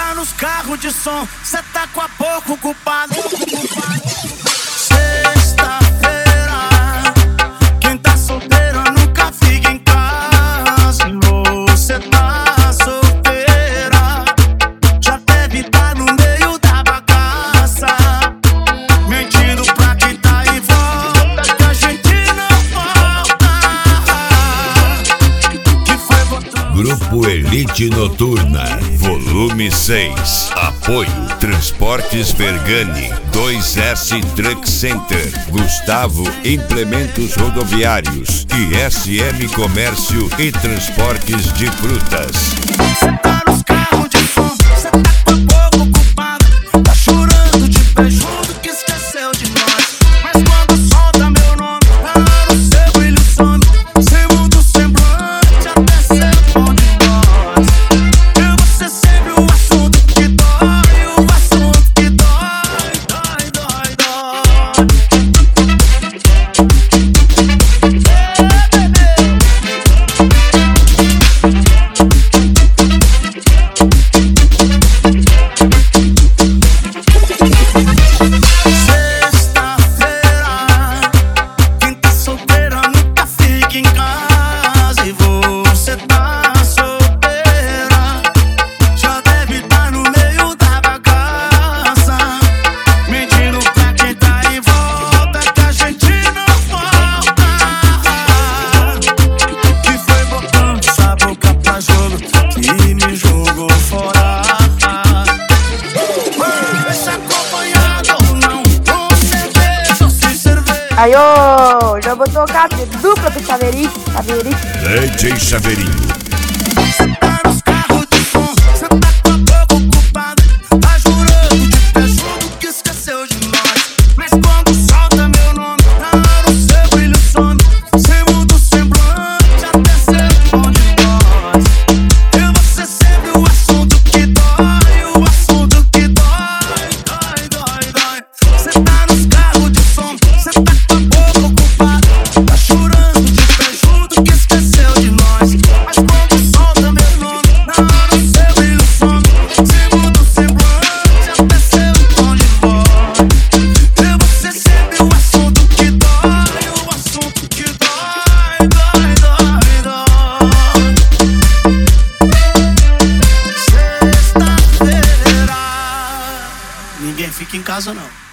tá nos carros de som, cê tá com a boca ocupada. Grupo Elite Noturna, volume 6. Apoio Transportes Vergani, 2S Truck Center, Gustavo Implementos Rodoviários e SM Comércio e Transportes de Frutas. Cê tá nos carros de som, cê tá com a boca ocupada, tá chorando de pé junto que esqueceu de nós. Mas quando solta meu nome, no seu brilho some, sem mundo semblante, até ser bom demais. Eu vou ser sempre o assunto que dói, o assunto que dói, dói, dói, dói. Aí, ô, já vou tocar dupla pro Chaveirinho. DJ Chaveirinho. Cê tá nos carros de som, cê tá com a boca ocupada, tá jurando de pé junto que esqueceu de nós. Mas quando solta meu nome, no seu brilho some, sem mundo semblante, até ser bom demais. Eu vou ser sempre o assunto que dói, o assunto que dói, dói, dói, dói. Cê tá nos carros de som, cê tá com a boca ocupada, tá chorando de pé junto que esqueceu de nós. Mas quando solta meu nome, no seu brilho some, sem mundo semblante, até ser bom demais. Eu vou ser sempre o assunto que dói, o assunto que dói, dói, dói, dói. Sexta-feira, ninguém fica em casa não.